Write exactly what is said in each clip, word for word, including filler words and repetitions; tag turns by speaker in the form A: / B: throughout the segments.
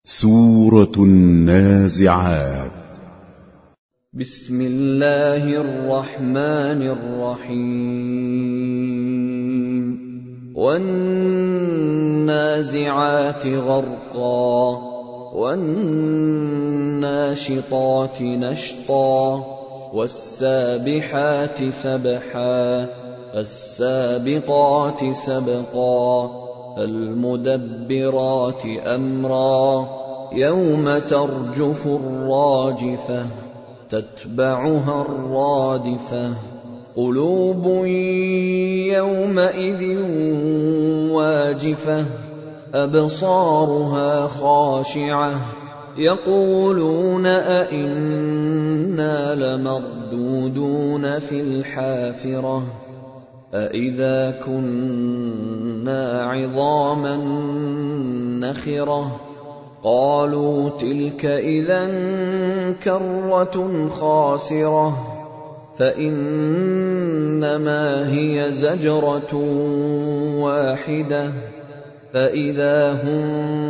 A: سورة النازعات.
B: بسم الله الرحمن الرحيم. والنازعات غرقا والناشطات نشطا والسابحات سبحا فالسابقات سبقا المدبرات أمرا يوم ترجف الراجفة تتبعها الرادفة قلوب يومئذ واجفة أبصارها خاشعة يقولون أئنا لمردودون في الحافرة أئذا كنا عظاما نخرة قالوا تلك إذا كرة خاسرة فإنما هي زجرة واحدة فإذا هم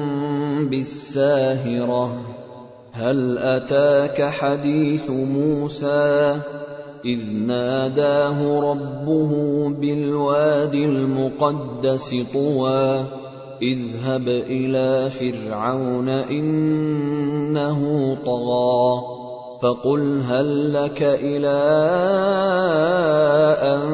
B: بالساهرة هل أتاك حديث موسى إذ ناداه ربه بالوادي المقدس طوى اذهب إلى فرعون إنه طغى فقل هل لك إلى أن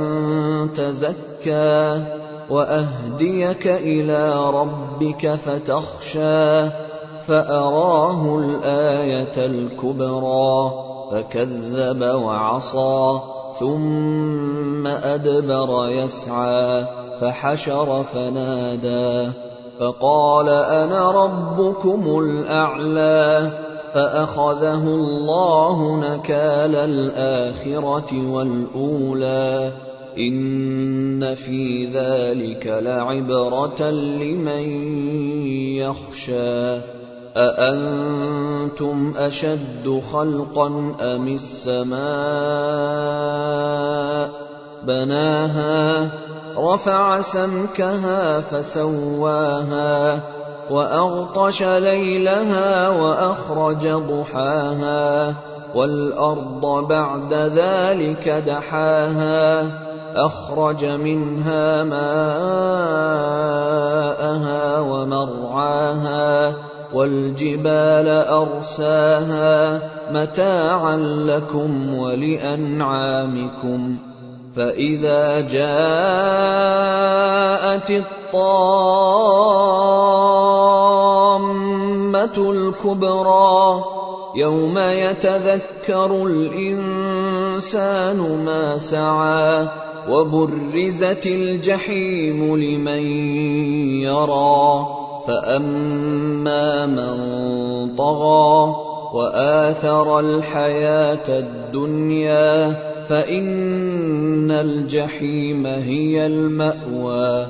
B: تزكى وأهديك إلى ربك فتخشى فأراه الآية الكبرى فكذب وعصى ثم أدبر يسعى فحشر فنادى فقال أنا ربكم الأعلى فأخذه الله نكال الآخرة والأولى إن في ذلك لعبرة لمن يخشى أأنتم أشد خلقا أم السماء بناها رفع سمكها فسواها وأغطش ليلها وأخرج ضحاها والأرض بعد ذلك دحاها أخرج منها ماءها ومرعاها والجبال أرساها متاعا لكم ولأنعامكم فإذا جاءت الطامة الكبرى يوم يتذكر الإنسان ما سعى وبرزت الجحيم لمن يرى فأما من طغى وآثر الحياة الدنيا فإن الجحيم هي المأوى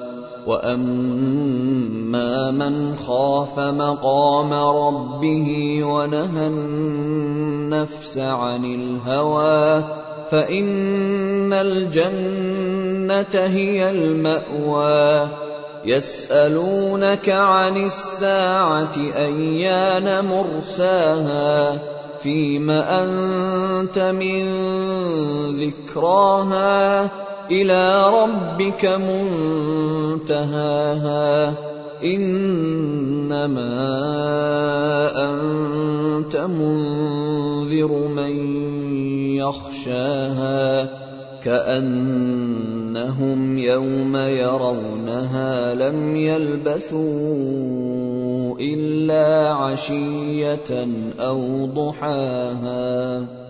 B: وأما من خاف مقام ربه ونهى النفس عن الهوى فإن الجنة هي المأوى يسألونك عن الساعة أيان مرساها فيم أنت من ذكراها إلى ربك منتهاها إنما أنت منذر من يخشاها كأنهم يوم يرونها لم يلبثوا إلا عشية أو ضحاها.